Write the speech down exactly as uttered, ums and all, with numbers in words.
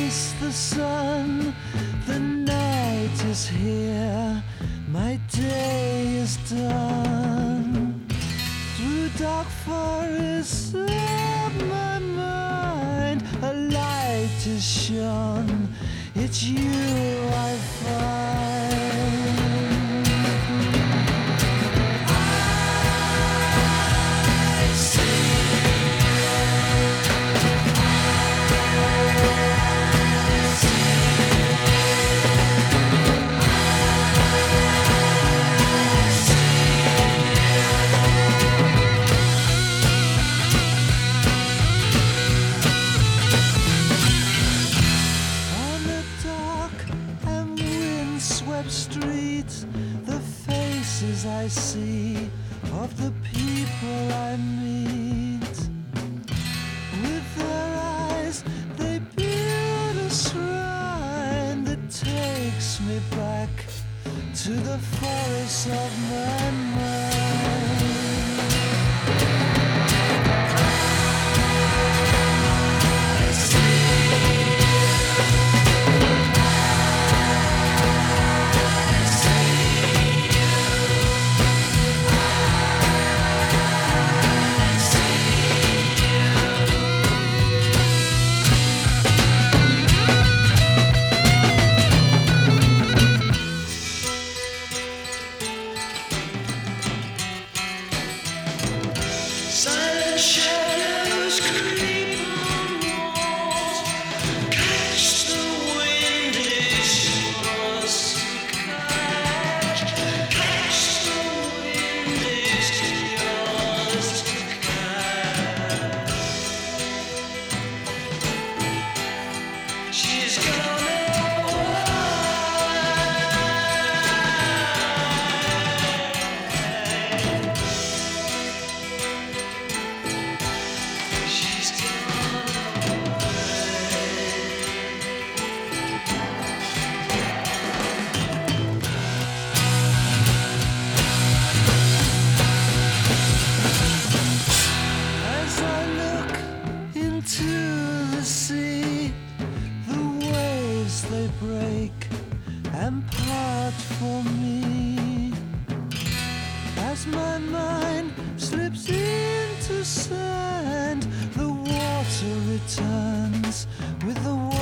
face the sun. The night is here, my day is done. Through dark forests of my mind, a light is shone. It's you I find. Streets, the faces I see of the people I meet. With their eyes they build a shrine that takes me back to the forests of my mind. Break and part for me as my mind slips into sand. The water returns with the